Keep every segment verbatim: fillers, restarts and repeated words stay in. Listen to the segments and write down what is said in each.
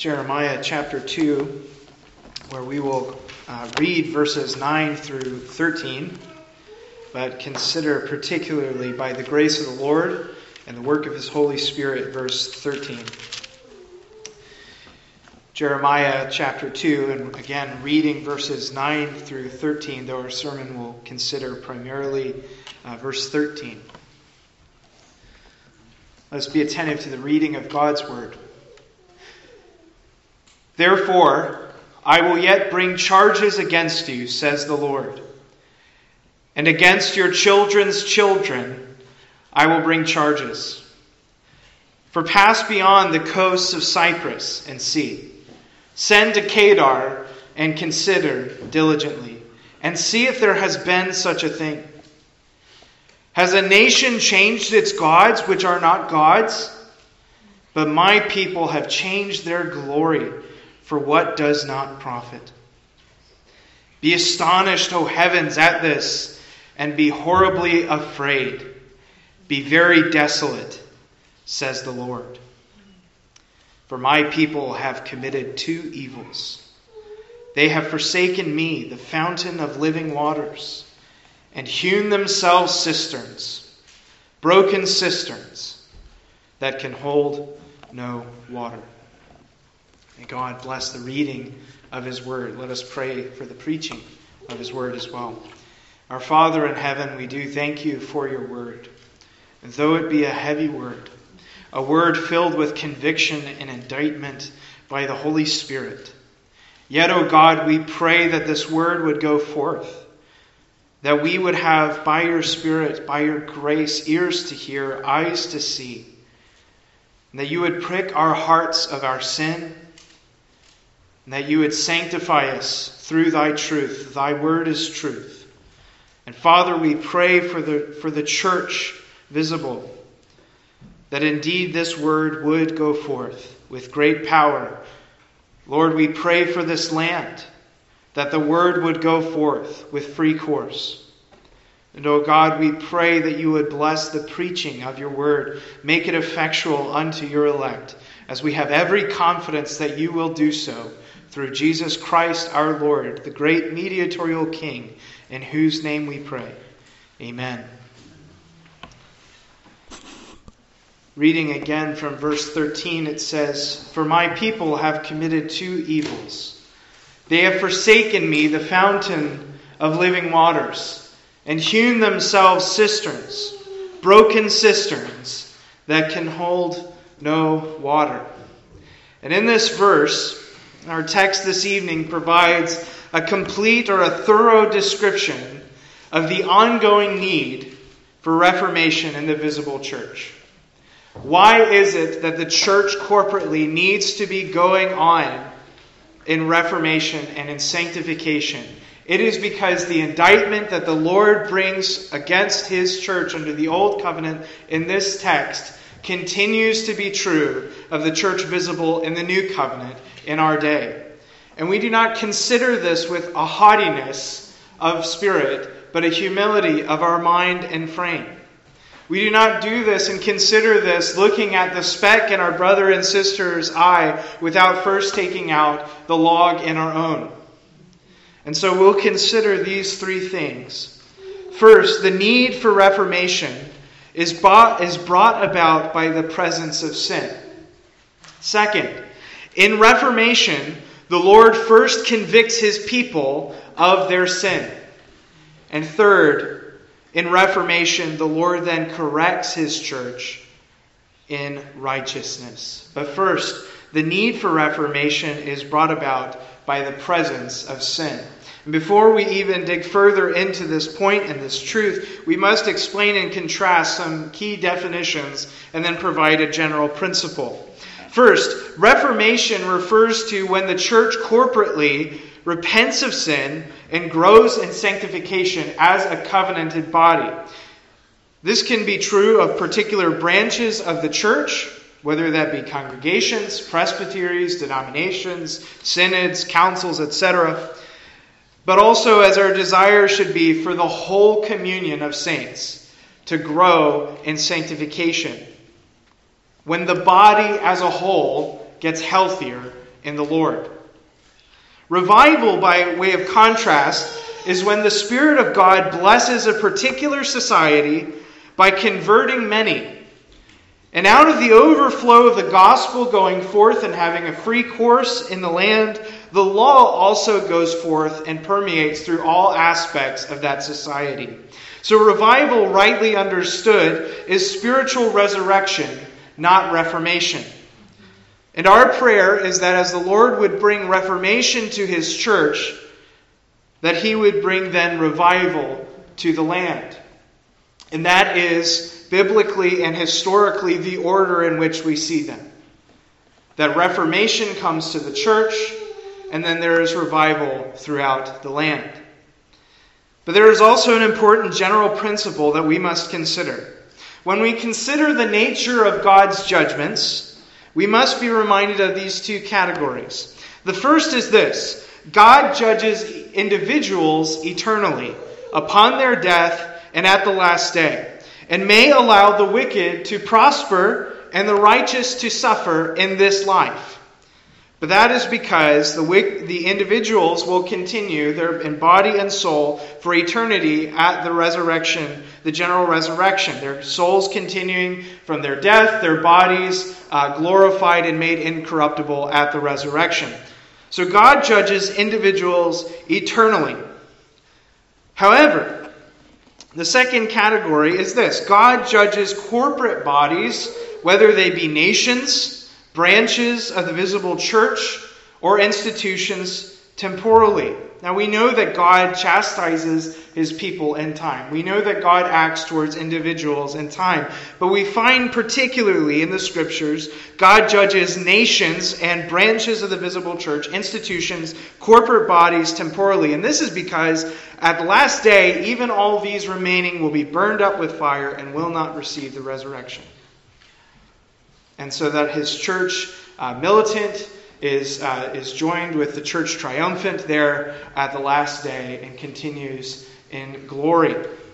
Jeremiah chapter two, where we will uh, read verses nine through thirteen, but consider particularly by the grace of the Lord and the work of His Holy Spirit, verse thirteen. Jeremiah chapter two, and again reading verses nine through thirteen, though our sermon will consider primarily uh, verse thirteen. Let's be attentive to the reading of God's word. Therefore, I will yet bring charges against you, says the Lord. And against your children's children I will bring charges. For pass beyond the coasts of Cyprus and see. Send to Kedar and consider diligently, and see if there has been such a thing. Has a nation changed its gods, which are not gods? But my people have changed their glory for what does not profit. Be astonished, O heavens, at this, and be horribly afraid. Be very desolate, says the Lord. For my people have committed two evils. They have forsaken me, the fountain of living waters, and hewn themselves cisterns, broken cisterns that can hold no water. May God bless the reading of His word. Let us pray for the preaching of His word as well. Our Father in heaven, we do thank you for your word. And though it be a heavy word, a word filled with conviction and indictment by the Holy Spirit, yet, O God, we pray that this word would go forth, that we would have, by your Spirit, by your grace, ears to hear, eyes to see, and that you would prick our hearts of our sin, and that you would sanctify us through thy truth. Thy word is truth. And Father, we pray for the, for the church visible, that indeed this word would go forth with great power. Lord, we pray for this land, that the word would go forth with free course. And, O God, we pray that you would bless the preaching of your word, make it effectual unto your elect, as we have every confidence that you will do so through Jesus Christ our Lord, the great mediatorial King, in whose name we pray. Amen. Reading again from verse thirteen, it says, For my people have committed two evils. They have forsaken me, the fountain of living waters, and hewn themselves cisterns, broken cisterns that can hold no water. And in this verse, our text this evening provides a complete or a thorough description of the ongoing need for reformation in the visible church. Why is it that the church corporately needs to be going on in reformation and in sanctification? It is because the indictment that the Lord brings against His church under the Old Covenant in this text continues to be true of the church visible in the New Covenant in our day. And we do not consider this with a haughtiness of spirit, but a humility of our mind and frame. We do not do this and consider this looking at the speck in our brother and sister's eye without first taking out the log in our own. And so we'll consider these three things. First, the need for reformation is brought, is brought about by the presence of sin. Second, in reformation, the Lord first convicts His people of their sin. And third, in reformation, the Lord then corrects His church in righteousness. But first, the need for reformation is brought about by the presence of sin. And before we even dig further into this point and this truth, we must explain and contrast some key definitions and then provide a general principle. First, reformation refers to when the church corporately repents of sin and grows in sanctification as a covenanted body. This can be true of particular branches of the church, whether that be congregations, presbyteries, denominations, synods, councils, et cetera, but also as our desire should be for the whole communion of saints to grow in sanctification. When the body as a whole gets healthier in the Lord. Revival, by way of contrast, is when the Spirit of God blesses a particular society by converting many. And out of the overflow of the gospel going forth and having a free course in the land, the law also goes forth and permeates through all aspects of that society. So revival, rightly understood, is spiritual resurrection, not reformation. And our prayer is that as the Lord would bring reformation to His church, that He would bring then revival to the land. And that is biblically and historically the order in which we see them. That reformation comes to the church, and then there is revival throughout the land. But there is also an important general principle that we must consider. When we consider the nature of God's judgments, we must be reminded of these two categories. The first is this: God judges individuals eternally, upon their death and at the last day, and may allow the wicked to prosper and the righteous to suffer in this life. But that is because the the individuals will continue their in body and soul for eternity at the resurrection, the general resurrection. Their souls continuing from their death, their bodies uh, glorified and made incorruptible at the resurrection. So God judges individuals eternally. However, the second category is this: God judges corporate bodies, whether they be nations, branches of the visible church, or institutions temporally. Now we know that God chastises His people in time. We know that God acts towards individuals in time. But we find particularly in the Scriptures, God judges nations and branches of the visible church, institutions, corporate bodies temporally. And this is because at the last day, even all these remaining will be burned up with fire and will not receive the resurrection. And so that His church uh, militant is uh, is joined with the church triumphant there at the last day and continues in glory.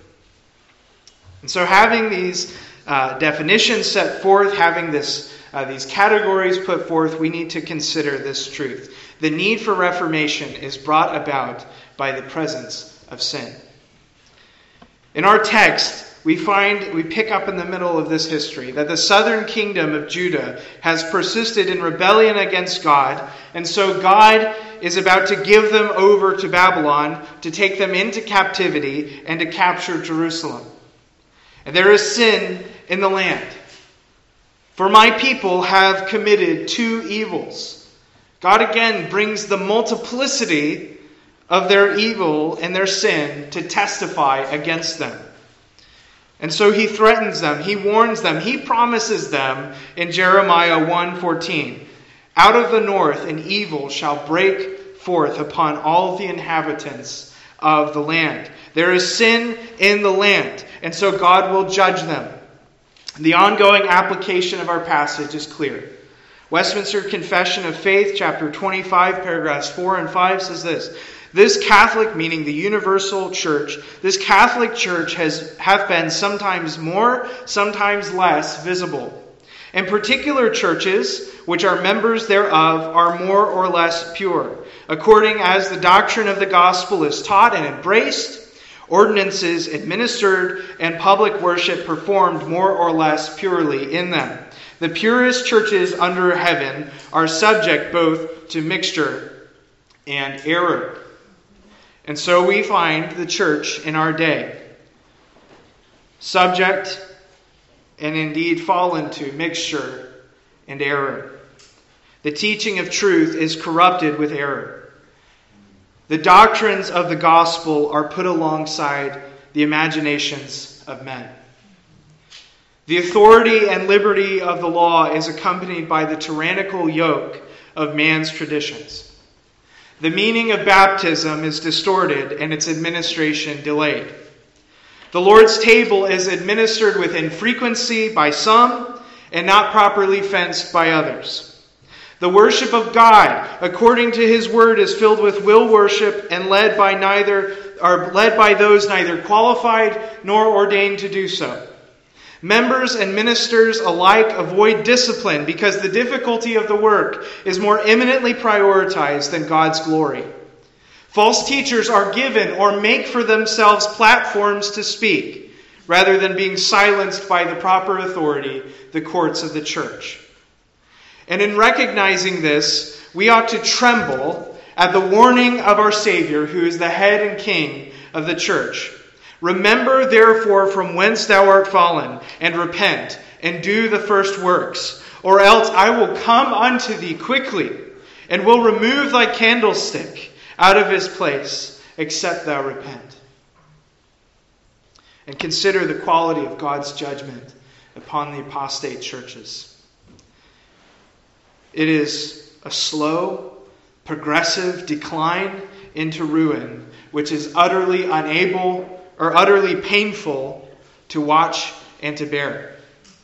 And so having these uh, definitions set forth, having this uh, these categories put forth, we need to consider this truth. The need for reformation is brought about by the presence of sin. In our text, we find, we pick up in the middle of this history that the southern kingdom of Judah has persisted in rebellion against God, and so God is about to give them over to Babylon to take them into captivity and to capture Jerusalem. And there is sin in the land. For my people have committed two evils. God again brings the multiplicity of their evil and their sin to testify against them. And so He threatens them, He warns them, He promises them in Jeremiah one fourteen, out of the north an evil shall break forth upon all the inhabitants of the land. There is sin in the land, and so God will judge them. The ongoing application of our passage is clear. Westminster Confession of Faith, chapter twenty-five, paragraphs four and five says this: This Catholic, meaning the universal church, this Catholic church has have been sometimes more, sometimes less visible. And particular churches, which are members thereof, are more or less pure, according as the doctrine of the gospel is taught and embraced, ordinances administered, and public worship performed more or less purely in them. The purest churches under heaven are subject both to mixture and error. And so we find the church in our day subject and indeed fallen to mixture and error. The teaching of truth is corrupted with error. The doctrines of the gospel are put alongside the imaginations of men. The authority and liberty of the law is accompanied by the tyrannical yoke of man's traditions. The meaning of baptism is distorted and its administration delayed. The Lord's table is administered with infrequency by some and not properly fenced by others. The worship of God, according to His word, is filled with will worship and led by neither are led by those neither qualified nor ordained to do so. Members and ministers alike avoid discipline because the difficulty of the work is more eminently prioritized than God's glory. False teachers are given or make for themselves platforms to speak, rather than being silenced by the proper authority, the courts of the church. And in recognizing this, we ought to tremble at the warning of our Savior, who is the head and king of the church. Remember therefore from whence thou art fallen, and repent, and do the first works, or else I will come unto thee quickly, and will remove thy candlestick out of his place, except thou repent. And consider the quality of God's judgment upon the apostate churches. It is a slow, progressive decline into ruin, which is utterly unable or utterly painful to watch and to bear.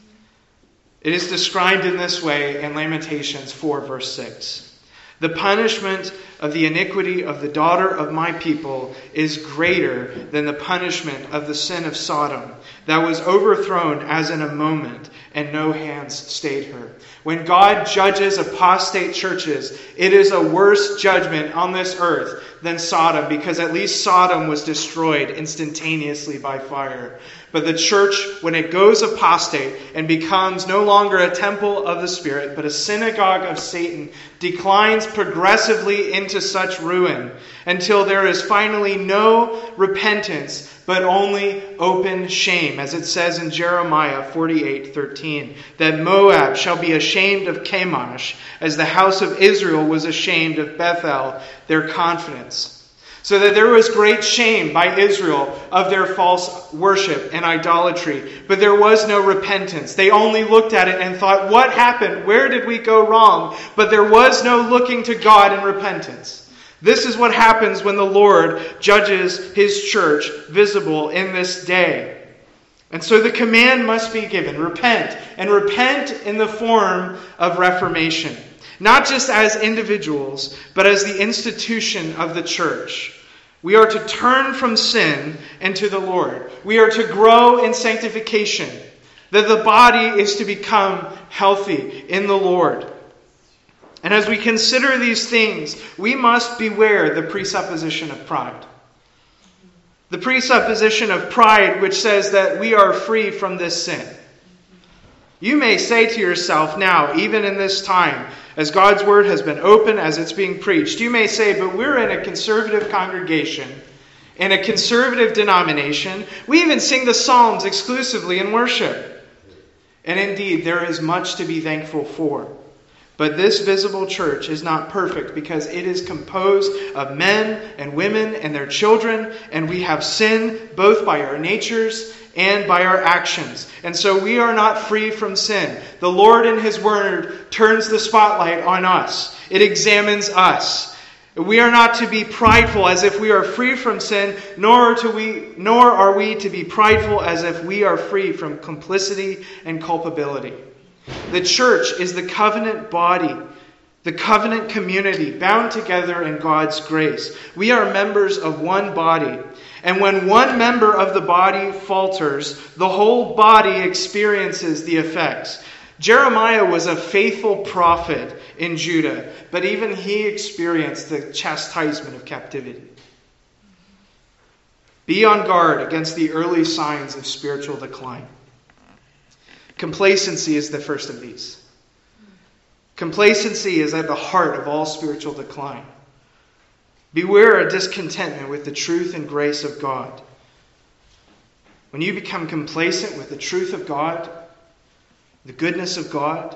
It is described in this way in Lamentations four, verse six. The punishment of the iniquity of the daughter of my people is greater than the punishment of the sin of Sodom, that was overthrown as in a moment, and no hands stayed her. When God judges apostate churches, it is a worse judgment on this earth than Sodom, because at least Sodom was destroyed instantaneously by fire. But the church, when it goes apostate and becomes no longer a temple of the Spirit, but a synagogue of Satan, declines progressively into such ruin until there is finally no repentance, but only open shame, as it says in Jeremiah forty-eight thirteen, that Moab shall be ashamed of Chemosh, as the house of Israel was ashamed of Bethel, their confidence. So that there was great shame by Israel of their false worship and idolatry, but there was no repentance. They only looked at it and thought, what happened? Where did we go wrong? But there was no looking to God in repentance. This is what happens when the Lord judges his church visible in this day. And so the command must be given, repent, and repent in the form of reformation. Not just as individuals, but as the institution of the church. We are to turn from sin and to the Lord. We are to grow in sanctification, that the body is to become healthy in the Lord. And as we consider these things, we must beware the presupposition of pride. The presupposition of pride, which says that we are free from this sin. You may say to yourself now, even in this time, as God's word has been open, as it's being preached, you may say, but we're in a conservative congregation, in a conservative denomination. We even sing the Psalms exclusively in worship. And indeed, there is much to be thankful for. But this visible church is not perfect because it is composed of men and women and their children, and we have sin both by our natures and by our actions. And so we are not free from sin. The Lord in his word turns the spotlight on us. It examines us. We are not to be prideful as if we are free from sin, nor, to we, nor are we to be prideful as if we are free from complicity and culpability. The church is the covenant body, the covenant community bound together in God's grace. We are members of one body. And when one member of the body falters, the whole body experiences the effects. Jeremiah was a faithful prophet in Judah, but even he experienced the chastisement of captivity. Be on guard against the early signs of spiritual decline. Complacency is the first of these. Complacency is at the heart of all spiritual decline. Beware a discontentment with the truth and grace of God. When you become complacent with the truth of God, the goodness of God,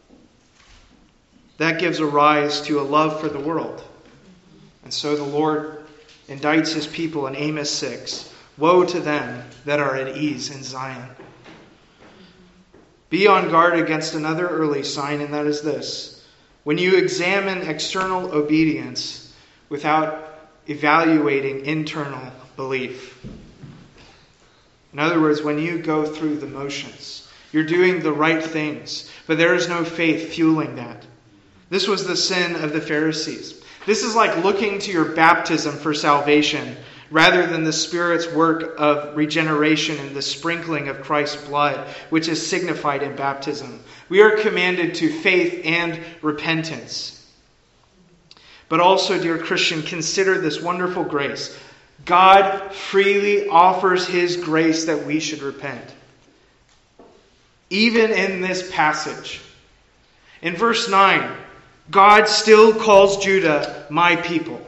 that gives a rise to a love for the world. And so the Lord indicts his people in Amos six. Woe to them that are at ease in Zion. Be on guard against another early sign, and that is this. When you examine external obedience without evaluating internal belief. In other words, when you go through the motions, you're doing the right things, but there is no faith fueling that. This was the sin of the Pharisees. This is like looking to your baptism for salvation rather than the Spirit's work of regeneration and the sprinkling of Christ's blood, which is signified in baptism. We are commanded to faith and repentance. But also, dear Christian, consider this wonderful grace. God freely offers his grace that we should repent. Even in this passage. In verse nine, God still calls Judah my people.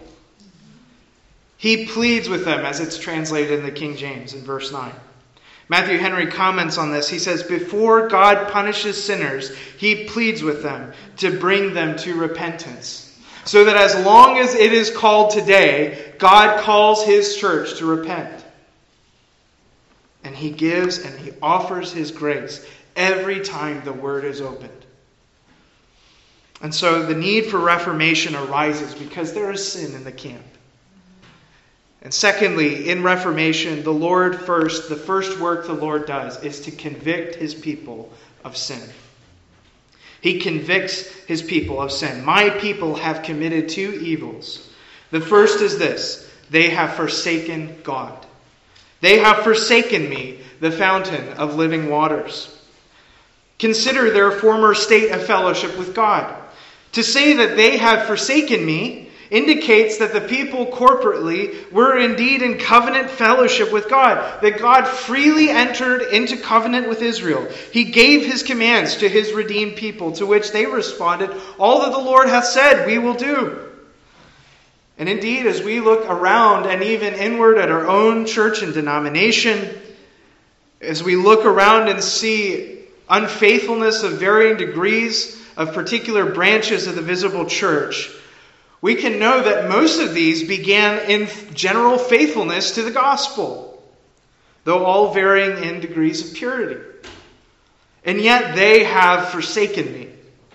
He pleads with them, as it's translated in the King James in verse nine. Matthew Henry comments on this. He says, before God punishes sinners, he pleads with them to bring them to repentance. So that as long as it is called today, God calls his church to repent. And he gives and he offers his grace every time the word is opened. And so the need for reformation arises because there is sin in the camp. And secondly, in reformation, the Lord first, the first work the Lord does is to convict his people of sin. He convicts his people of sin. My people have committed two evils. The first is this: they have forsaken God. They have forsaken me, the fountain of living waters. Consider their former state of fellowship with God. To say that they have forsaken me indicates that the people corporately were indeed in covenant fellowship with God. That God freely entered into covenant with Israel. He gave his commands to his redeemed people, to which they responded, all that the Lord hath said we will do. And indeed, as we look around and even inward at our own church and denomination, as we look around and see unfaithfulness of varying degrees of particular branches of the visible church, we can know that most of these began in general faithfulness to the gospel, though all varying in degrees of purity. And yet they have forsaken me.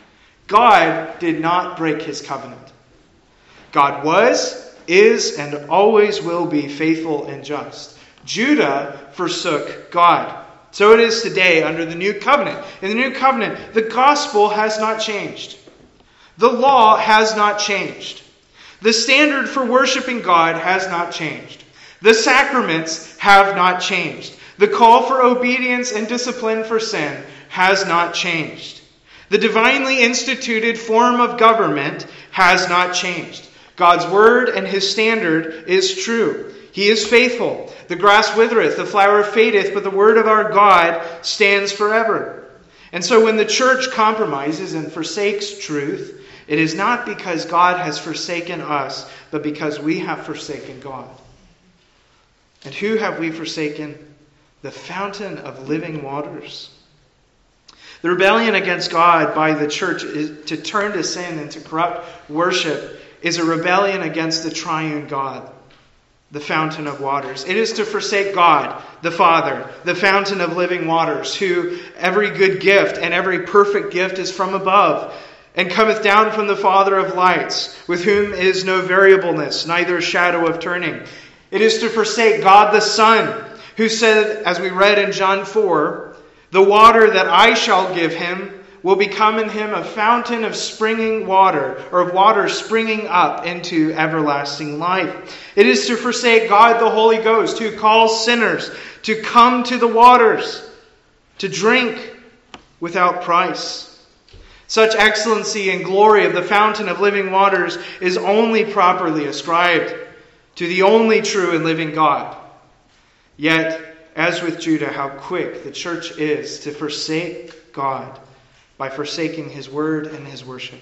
God did not break his covenant. God was, is, and always will be faithful and just. Judah forsook God. So it is today under the new covenant. In the new covenant, the gospel has not changed. The law has not changed. The standard for worshiping God has not changed. The sacraments have not changed. The call for obedience and discipline for sin has not changed. The divinely instituted form of government has not changed. God's word and his standard is true. He is faithful. The grass withereth, the flower fadeth, but the word of our God stands forever. And so when the church compromises and forsakes truth, it is not because God has forsaken us, but because we have forsaken God. And who have we forsaken? The fountain of living waters. The rebellion against God by the church is to turn to sin and to corrupt worship is a rebellion against the triune God, the fountain of waters. It is to forsake God, the Father, the fountain of living waters, who every good gift and every perfect gift is from above, and cometh down from the Father of lights, with whom is no variableness, neither shadow of turning. It is to forsake God the Son, who said, as we read in John four, the water that I shall give him will become in him a fountain of springing water, or of water springing up into everlasting life. It is to forsake God the Holy Ghost, who calls sinners to come to the waters, to drink without price. Such excellency and glory of the fountain of living waters is only properly ascribed to the only true and living God. Yet, as with Judah, how quick the church is to forsake God by forsaking his word and his worship.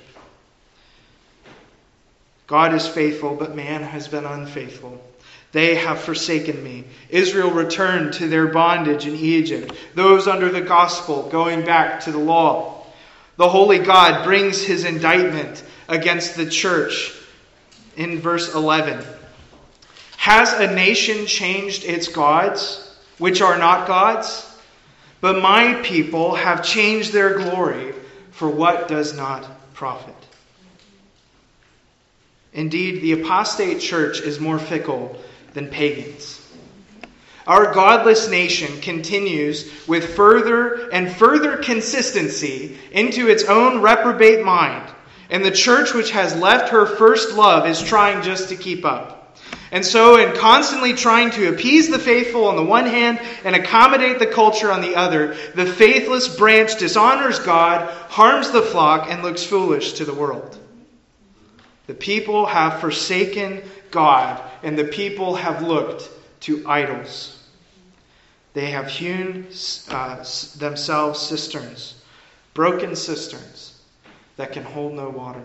God is faithful, but man has been unfaithful. They have forsaken me. Israel returned to their bondage in Egypt. Those under the gospel going back to the law. The holy God brings his indictment against the church in verse eleven. Has a nation changed its gods, which are not gods? But my people have changed their glory for what does not profit. Indeed, the apostate church is more fickle than pagans. Our godless nation continues with further and further consistency into its own reprobate mind. And the church which has left her first love is trying just to keep up. And so, in constantly trying to appease the faithful on the one hand and accommodate the culture on the other, the faithless branch dishonors God, harms the flock, and looks foolish to the world. The people have forsaken God, and the people have looked to idols. They have hewn uh, themselves cisterns, broken cisterns that can hold no water.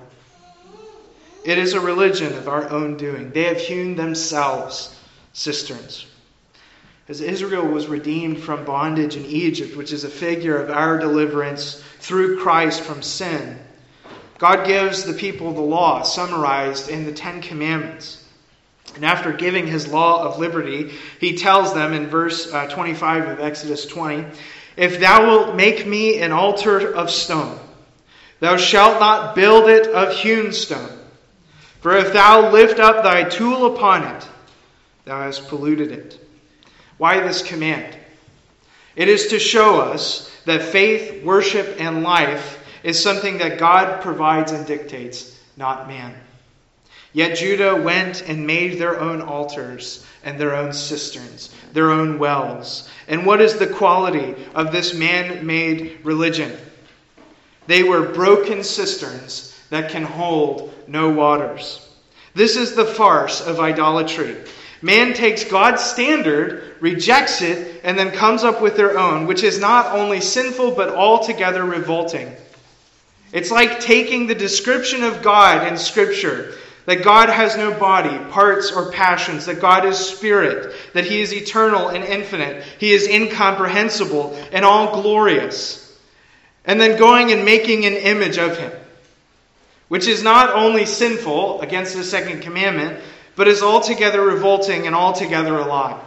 It is a religion of our own doing. They have hewn themselves cisterns. As Israel was redeemed from bondage in Egypt, which is a figure of our deliverance through Christ from sin, God gives the people the law summarized in the Ten Commandments. And after giving his law of liberty, he tells them in verse uh, twenty-five of Exodus twenty, "If thou wilt make me an altar of stone, thou shalt not build it of hewn stone. For if thou lift up thy tool upon it, thou hast polluted it." Why this command? It is to show us that faith, worship, and life is something that God provides and dictates, not man. Yet Judah went and made their own altars and their own cisterns, their own wells. And what is the quality of this man-made religion? They were broken cisterns that can hold no waters. This is the farce of idolatry. Man takes God's standard, rejects it, and then comes up with their own, which is not only sinful but altogether revolting. It's like taking the description of God in Scripture, that God has no body, parts, or passions, that God is spirit, that he is eternal and infinite, he is incomprehensible and all glorious, and then going and making an image of him, which is not only sinful against the second commandment, but is altogether revolting and altogether a lie.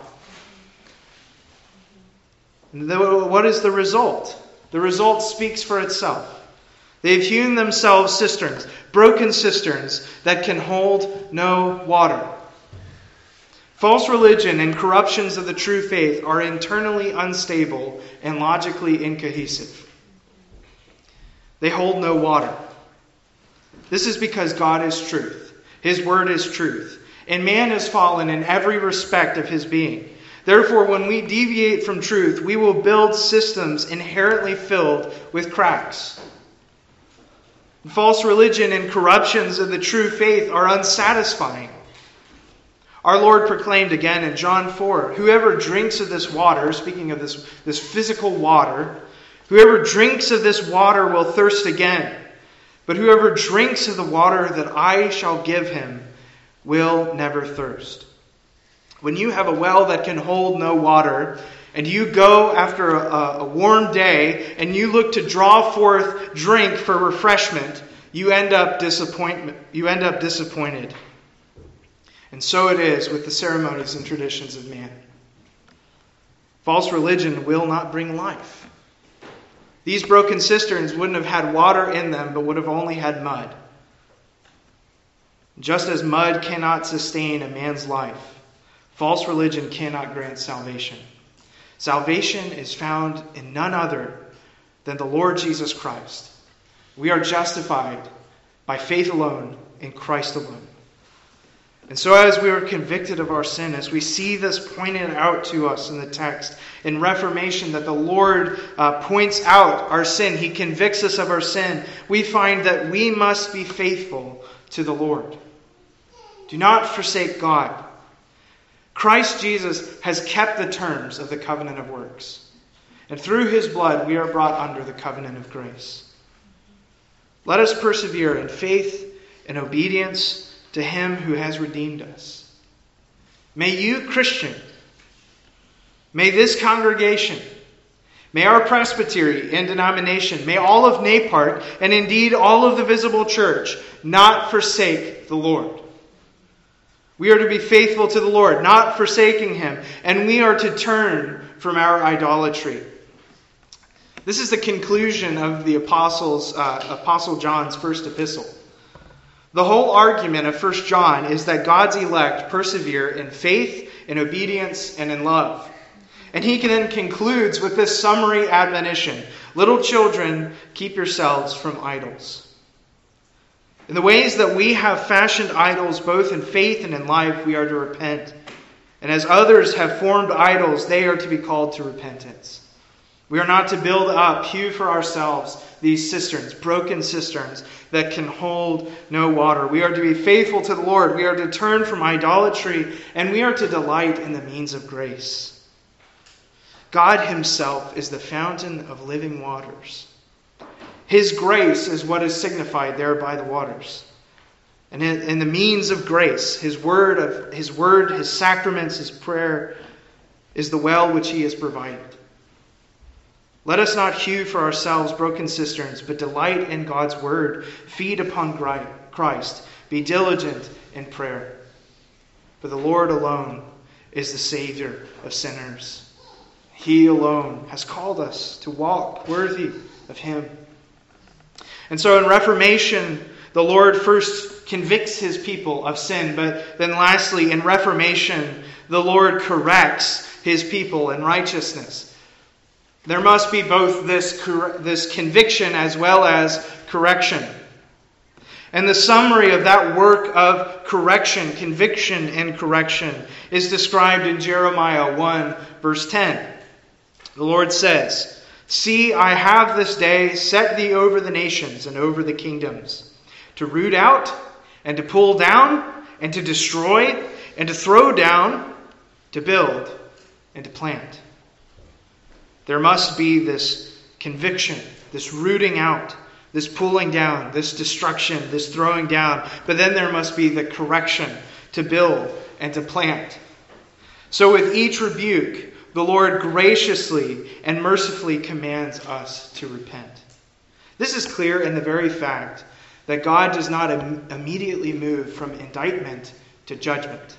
What is the result? The result speaks for itself. They've hewn themselves cisterns, broken cisterns that can hold no water. False religion and corruptions of the true faith are internally unstable and logically incohesive. They hold no water. This is because God is truth. His word is truth. And man is fallen in every respect of his being. Therefore, when we deviate from truth, we will build systems inherently filled with cracks. False religion and corruptions of the true faith are unsatisfying. Our Lord proclaimed again in John four, "Whoever drinks of this water," speaking of this, this physical water, "whoever drinks of this water will thirst again. But whoever drinks of the water that I shall give him will never thirst." When you have a well that can hold no water, and you go after a, a warm day, and you look to draw forth drink for refreshment, you end up disappointment. You end up disappointed. And so it is with the ceremonies and traditions of man. False religion will not bring life. These broken cisterns wouldn't have had water in them, but would have only had mud. Just as mud cannot sustain a man's life, false religion cannot grant salvation. Salvation is found in none other than the Lord Jesus Christ. We are justified by faith alone in Christ alone. And so as we are convicted of our sin, as we see this pointed out to us in the text, in Reformation, that the Lord uh, points out our sin, he convicts us of our sin, we find that we must be faithful to the Lord. Do not forsake God. Christ Jesus has kept the terms of the covenant of works. And through his blood we are brought under the covenant of grace. Let us persevere in faith and obedience to him who has redeemed us. May you, Christian, may this congregation, may our presbytery and denomination, may all of Napart, and indeed all of the visible church, not forsake the Lord. We are to be faithful to the Lord, not forsaking him, and we are to turn from our idolatry. This is the conclusion of the apostles, uh, Apostle John's first epistle. The whole argument of First John is that God's elect persevere in faith, in obedience, and in love. And he then concludes with this summary admonition: little children, keep yourselves from idols. In the ways that we have fashioned idols both in faith and in life, we are to repent. And as others have formed idols, they are to be called to repentance. We are not to build up, hew for ourselves, these cisterns, broken cisterns that can hold no water. We are to be faithful to the Lord. We are to turn from idolatry, and we are to delight in the means of grace. God himself is the fountain of living waters. His grace is what is signified there by the waters. And in the means of grace, his word, of his word, his sacraments, his prayer, is the well which he has provided. Let us not hew for ourselves broken cisterns, but delight in God's word. Feed upon Christ. Be diligent in prayer. For the Lord alone is the Savior of sinners. He alone has called us to walk worthy of him. And so in Reformation, the Lord first convicts his people of sin, but then lastly, in Reformation, the Lord corrects his people in righteousness. There must be both this, this conviction as well as correction. And the summary of that work of correction, conviction and correction, is described in Jeremiah one, verse ten. The Lord says, "See, I have this day set thee over the nations and over the kingdoms, to root out and to pull down and to destroy and to throw down, to build and to plant." There must be this conviction, this rooting out, this pulling down, this destruction, this throwing down. But then there must be the correction, to build and to plant. So with each rebuke, the Lord graciously and mercifully commands us to repent. This is clear in the very fact that God does not im- immediately move from indictment to judgment.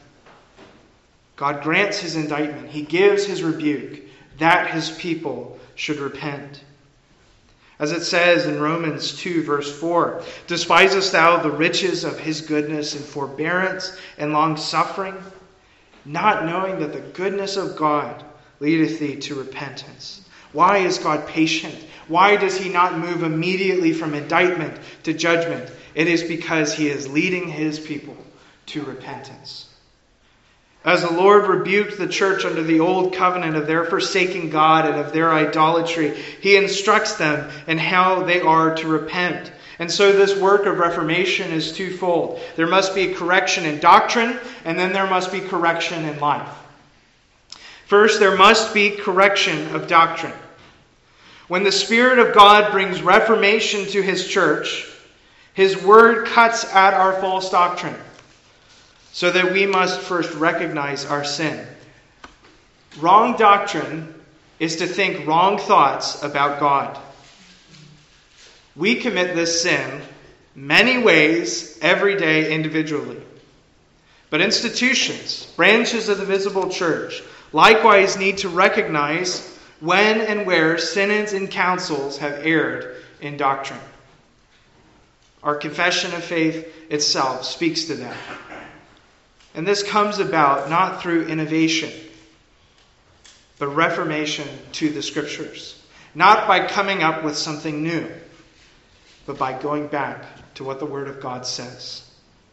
God grants his indictment. He gives his rebuke that his people should repent. As it says in Romans two, verse four, "Despisest thou the riches of his goodness and forbearance and long-suffering, not knowing that the goodness of God leadeth thee to repentance?" Why is God patient? Why does he not move immediately from indictment to judgment? It is because he is leading his people to repentance. As the Lord rebuked the church under the old covenant of their forsaking God and of their idolatry, he instructs them in how they are to repent. And so this work of reformation is twofold. There must be correction in doctrine, and then there must be correction in life. First, there must be correction of doctrine. When the Spirit of God brings reformation to his church, his word cuts at our false doctrine, so that we must first recognize our sin. Wrong doctrine is to think wrong thoughts about God. We commit this sin many ways every day individually. But institutions, branches of the visible church, likewise need to recognize when and where synods and councils have erred in doctrine. Our confession of faith itself speaks to that. And this comes about not through innovation, but reformation to the Scriptures. Not by coming up with something new, but by going back to what the Word of God says.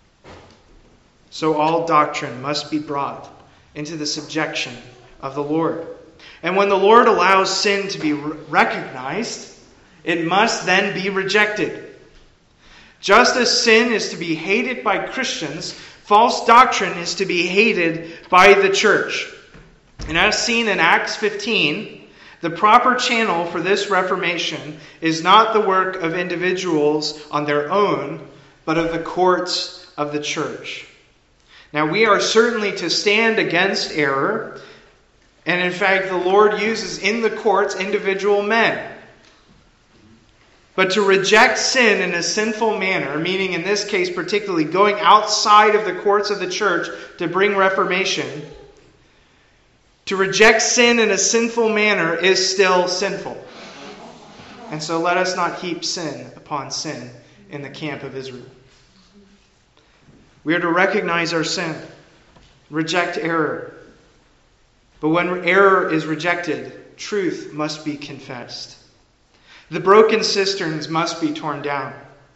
So all doctrine must be brought into the subjection of the Lord. And when the Lord allows sin to be recognized, it must then be rejected. Just as sin is to be hated by Christians, false doctrine is to be hated by the church. And as seen in Acts fifteen, the proper channel for this reformation is not the work of individuals on their own, but of the courts of the church. Now, we are certainly to stand against error, and in fact, the Lord uses in the courts individual men. But to reject sin in a sinful manner, meaning in this case particularly going outside of the courts of the church to bring reformation, to reject sin in a sinful manner is still sinful. And so let us not heap sin upon sin in the camp of Israel. We are to recognize our sin, reject error. But when error is rejected, truth must be confessed. The broken cisterns must be torn down.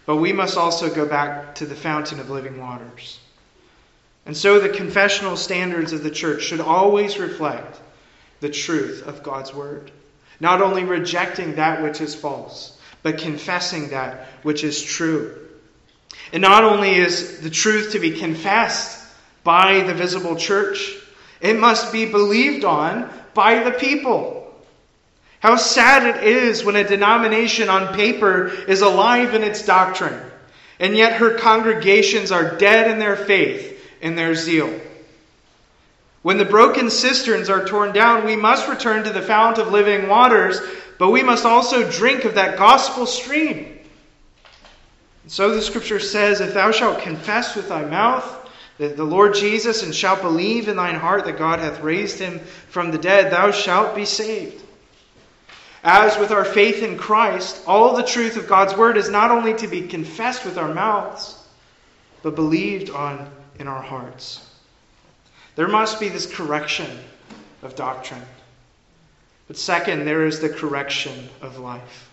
but we must also go back to the fountain of living waters. And so the confessional standards of the church should always reflect the truth of God's word, not only rejecting that which is false, but confessing that which is true. And not only is the truth to be confessed by the visible church, it must be believed on by the people. How sad it is when a denomination on paper is alive in its doctrine, and yet her congregations are dead in their faith and their zeal. When the broken cisterns are torn down, we must return to the fount of living waters, but we must also drink of that gospel stream. And so the scripture says, if thou shalt confess with thy mouth that the Lord Jesus, and shalt believe in thine heart that God hath raised him from the dead, thou shalt be saved. As with our faith in Christ, all the truth of God's word is not only to be confessed with our mouths, but believed on in our hearts. There must be this correction of doctrine. But second, there is the correction of life.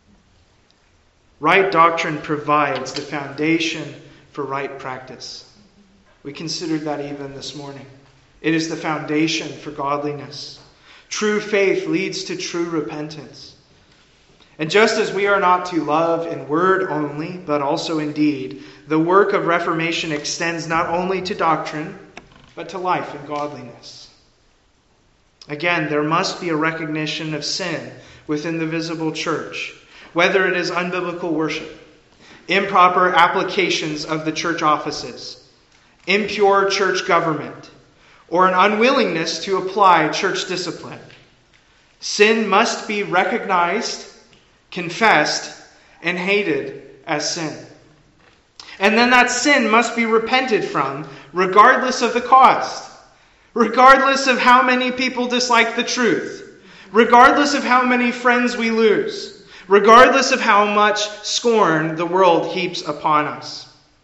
Right doctrine provides the foundation for right practice. We considered that even this morning. It is the foundation for godliness. True faith leads to true repentance. And just as we are not to love in word only, but also in deed, the work of Reformation extends not only to doctrine, but to life and godliness. Again, there must be a recognition of sin within the visible church, whether it is unbiblical worship, improper applications of the church offices, impure church government, or an unwillingness to apply church discipline. Sin must be recognized, confessed, and hated as sin. And then that sin must be repented from, regardless of the cost, regardless of how many people dislike the truth, regardless of how many friends we lose, regardless of how much scorn the world heaps upon us.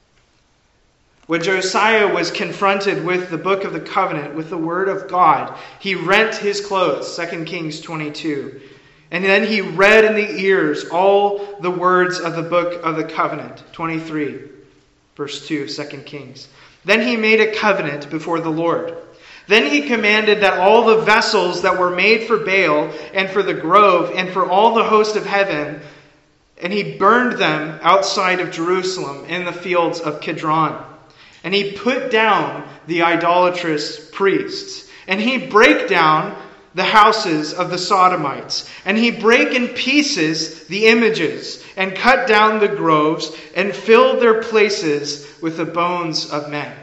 When Josiah was confronted with the book of the covenant, with the word of God, he rent his clothes, Second Kings twenty-two. And then he read in the ears all the words of the book of the covenant, twenty-three, verse two, Second Kings. Then he made a covenant before the Lord. Then he commanded that all the vessels that were made for Baal and for the grove and for all the host of heaven, and he burned them outside of Jerusalem in the fields of Kidron. And he put down the idolatrous priests. And he brake down the houses of the Sodomites. And he brake in pieces the images, and cut down the groves, and filled their places with the bones of men.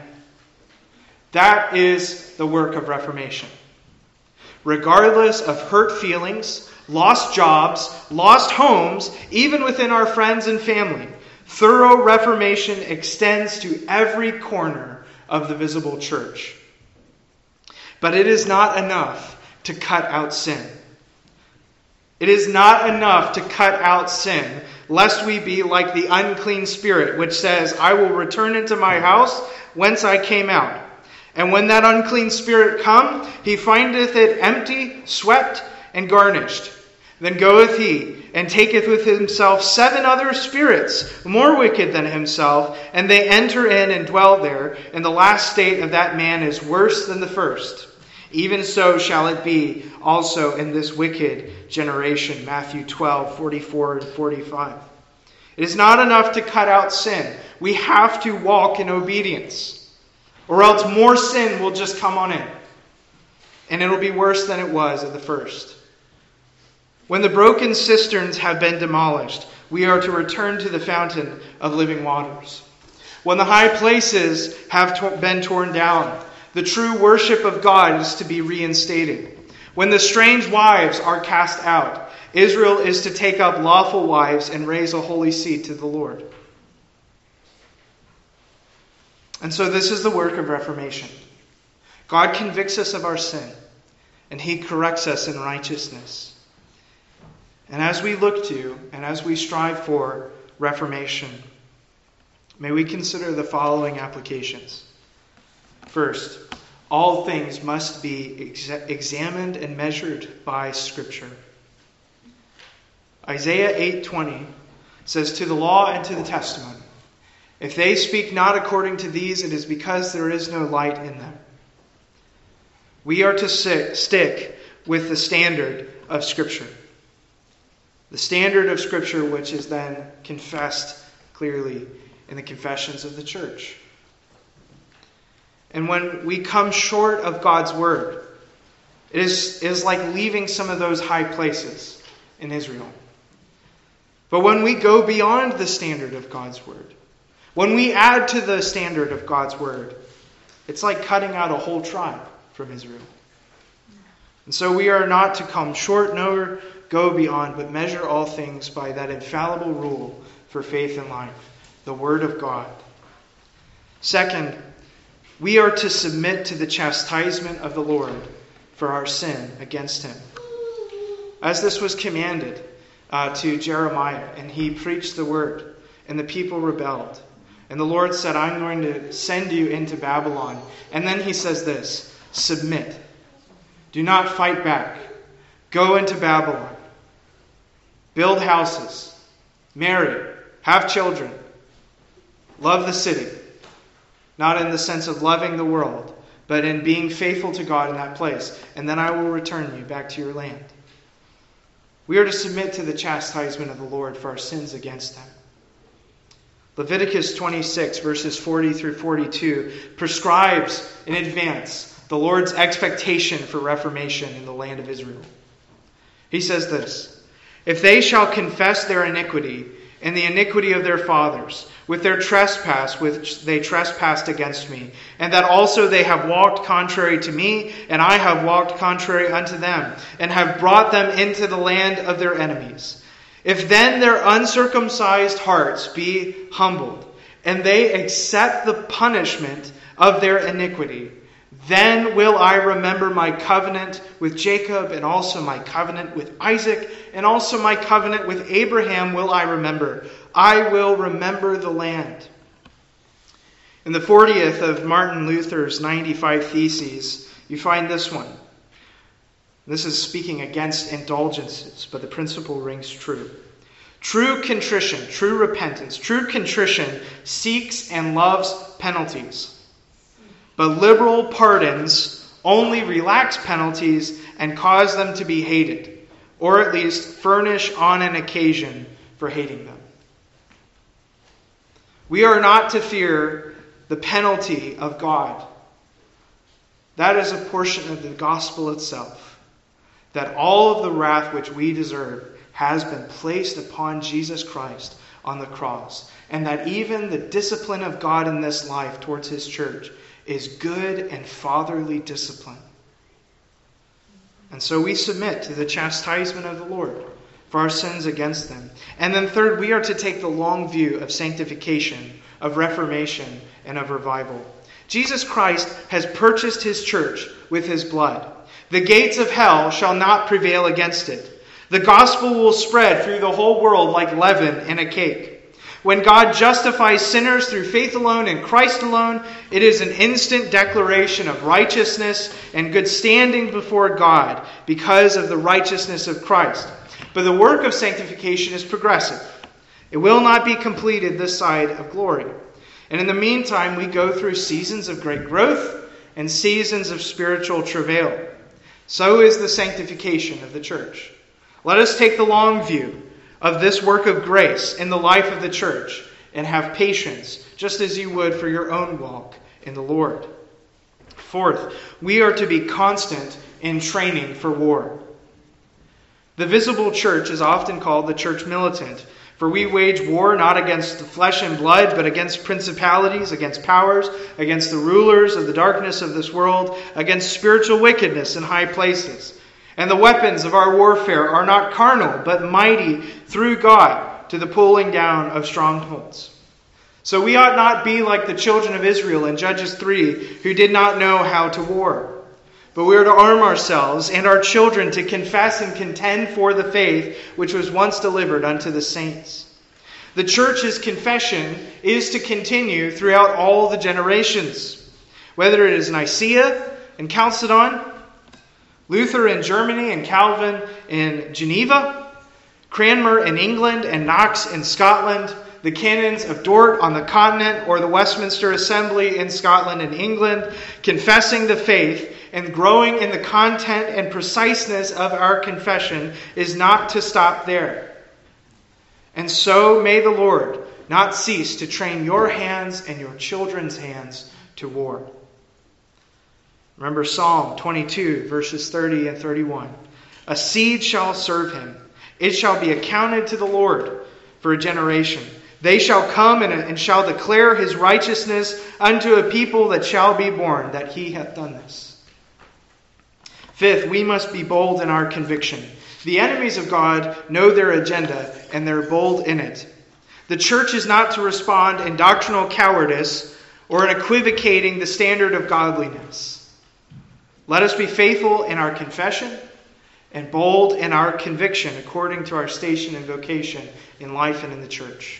That is the work of Reformation. Regardless of hurt feelings, lost jobs, lost homes, even within our friends and family, thorough reformation extends to every corner of the visible church. But it is not enough to cut out sin. It is not enough to cut out sin, lest we be like the unclean spirit, which says, I will return into my house whence I came out. And when that unclean spirit come, he findeth it empty, swept, and garnished. Then goeth he, and taketh with himself seven other spirits, more wicked than himself, and they enter in and dwell there, and the last state of that man is worse than the first. Even so shall it be also in this wicked generation. Matthew twelve, forty-four and forty-five. It is not enough to cut out sin. We have to walk in obedience, or else more sin will just come on in, and it'll be worse than it was at the first. When the broken cisterns have been demolished, we are to return to the fountain of living waters. When the high places have to- been torn down, the true worship of God is to be reinstated. When the strange wives are cast out, Israel is to take up lawful wives and raise a holy seed to the Lord. And so this is the work of Reformation. God convicts us of our sin, and he corrects us in righteousness. And as we look to, and as we strive for Reformation, may we consider the following applications. First, all things must be ex- examined and measured by Scripture. Isaiah eight twenty It says, to the law and to the testimony. If they speak not according to these, it is because there is no light in them. We are to sit, stick with the standard of Scripture. The standard of Scripture which is then confessed clearly in the confessions of the church. And when we come short of God's word, it is, it is like leaving some of those high places in Israel. But when we go beyond the standard of God's word, when we add to the standard of God's word, it's like cutting out a whole tribe from Israel. And so we are not to come short nor go beyond, but measure all things by that infallible rule for faith and life, the Word of God. Second, we are to submit to the chastisement of the Lord for our sin against him. As this was commanded uh, to Jeremiah, and he preached the word, and the people rebelled. And the Lord said, I'm going to send you into Babylon. And then he says this, submit. Do not fight back. Go into Babylon. Build houses. Marry. Have children. Love the city. Not in the sense of loving the world, but in being faithful to God in that place. And then I will return you back to your land. We are to submit to the chastisement of the Lord for our sins against them. Leviticus twenty-six, verses forty through forty-two, prescribes in advance the Lord's expectation for reformation in the land of Israel. He says this, if they shall confess their iniquity and the iniquity of their fathers, with their trespass which they trespassed against me, and that also they have walked contrary to me, and I have walked contrary unto them, and have brought them into the land of their enemies. If then their uncircumcised hearts be humbled, and they accept the punishment of their iniquity, then will I remember my covenant with Jacob, and also my covenant with Isaac, and also my covenant with Abraham will I remember. I will remember the land. In the fortieth of Martin Luther's ninety-five Theses, you find this one. This is speaking against indulgences, but the principle rings true. True contrition, true repentance, true contrition seeks and loves penalties. But liberal pardons only relax penalties and cause them to be hated, or at least furnish on an occasion for hating them. We are not to fear the penalty of God. That is a portion of the gospel itself. That all of the wrath which we deserve has been placed upon Jesus Christ on the cross. And that even the discipline of God in this life towards his church is good and fatherly discipline. And so we submit to the chastisement of the Lord for our sins against them. And then third, we are to take the long view of sanctification, of reformation, and of revival. Jesus Christ has purchased his church with his blood. The gates of hell shall not prevail against it. The gospel will spread through the whole world like leaven in a cake. When God justifies sinners through faith alone in Christ alone, it is an instant declaration of righteousness and good standing before God because of the righteousness of Christ. But the work of sanctification is progressive. It will not be completed this side of glory. And in the meantime, we go through seasons of great growth and seasons of spiritual travail. So is the sanctification of the church. Let us take the long view of this work of grace in the life of the church and have patience, just as you would for your own walk in the Lord. Fourth, we are to be constant in training for war. The visible church is often called the church militant, for we wage war not against the flesh and blood, but against principalities, against powers, against the rulers of the darkness of this world, against spiritual wickedness in high places. And the weapons of our warfare are not carnal, but mighty through God to the pulling down of strongholds. So we ought not be like the children of Israel in Judges three, who did not know how to war. But we are to arm ourselves and our children to confess and contend for the faith which was once delivered unto the saints. The church's confession is to continue throughout all the generations. Whether it is Nicaea and Chalcedon, Luther in Germany and Calvin in Geneva, Cranmer in England and Knox in Scotland, the canons of Dort on the continent, or the Westminster Assembly in Scotland and England, confessing the faith and growing in the content and preciseness of our confession is not to stop there. And so may the Lord not cease to train your hands and your children's hands to war. Remember Psalm twenty-two, verses thirty and thirty-one. A seed shall serve him. It shall be accounted to the Lord for a generation. They shall come and, and shall declare his righteousness unto a people that shall be born, that he hath done this. Fifth, we must be bold in our conviction. The enemies of God know their agenda, and they're bold in it. The church is not to respond in doctrinal cowardice or in equivocating the standard of godliness. Let us be faithful in our confession and bold in our conviction according to our station and vocation in life and in the church.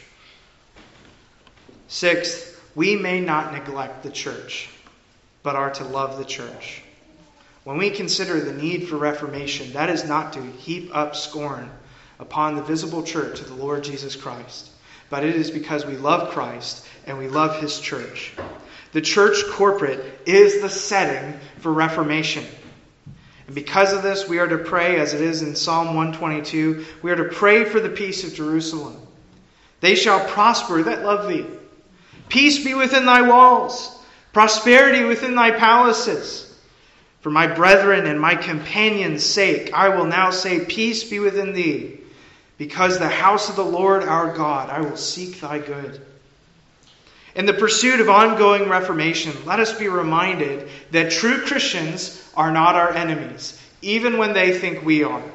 Sixth, we may not neglect the church, but are to love the church. When we consider the need for reformation, that is not to heap up scorn upon the visible church of the Lord Jesus Christ, but it is because we love Christ and we love his church. The church corporate is the setting for reformation. And because of this, we are to pray, as it is in Psalm one twenty-two, we are to pray for the peace of Jerusalem. They shall prosper that love thee. Peace be within thy walls, prosperity within thy palaces. For my brethren and my companions' sake, I will now say, peace be within thee. Because the house of the Lord our God, I will seek thy good. In the pursuit of ongoing reformation, let us be reminded that true Christians are not our enemies, even when they think we are.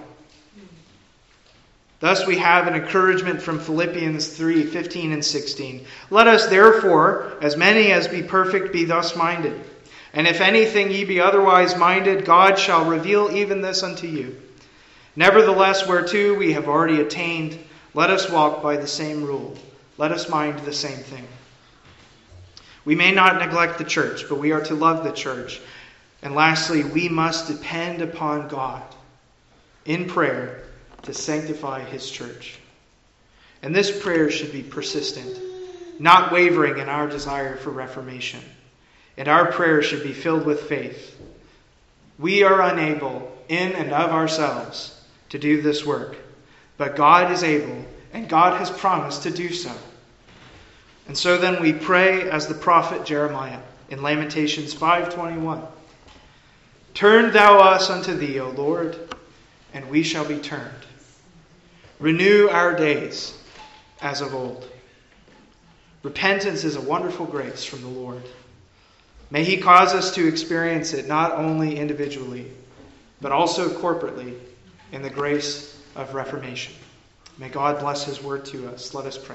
Thus we have an encouragement from Philippians three, fifteen and sixteen. Let us therefore, as many as be perfect, be thus minded. And if anything ye be otherwise minded, God shall reveal even this unto you. Nevertheless, whereto we have already attained, let us walk by the same rule. Let us mind the same thing. We may not neglect the church, but we are to love the church. And lastly, we must depend upon God in prayer to sanctify his church. And this prayer should be persistent, not wavering in our desire for reformation. And our prayer should be filled with faith. We are unable, in and of ourselves, to do this work. But God is able, and God has promised to do so. And so then we pray as the prophet Jeremiah in Lamentations five twenty-one. Turn thou us unto thee, O Lord, and we shall be turned. Renew our days as of old. Repentance is a wonderful grace from the Lord. May he cause us to experience it not only individually, but also corporately in the grace of reformation. May God bless his word to us. Let us pray.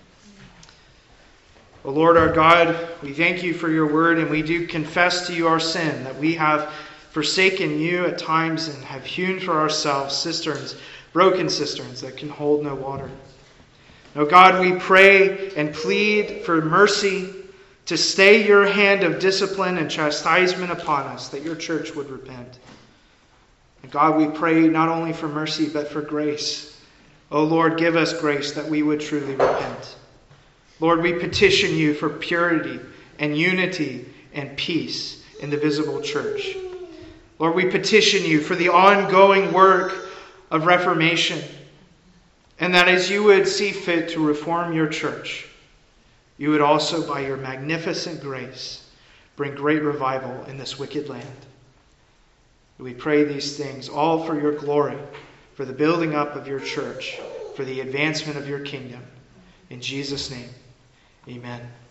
O Lord our God, we thank you for your word, and we do confess to you our sin, that we have forsaken you at times and have hewn for ourselves cisterns, broken cisterns that can hold no water. O God, we pray and plead for mercy to stay your hand of discipline and chastisement upon us, that your church would repent. And God, we pray not only for mercy, but for grace. O Lord, give us grace that we would truly repent. Lord, we petition you for purity and unity and peace in the visible church. Lord, we petition you for the ongoing work of reformation, and that as you would see fit to reform your church, you would also, by your magnificent grace, bring great revival in this wicked land. We pray these things all for your glory, for the building up of your church, for the advancement of your kingdom. In Jesus' name, amen.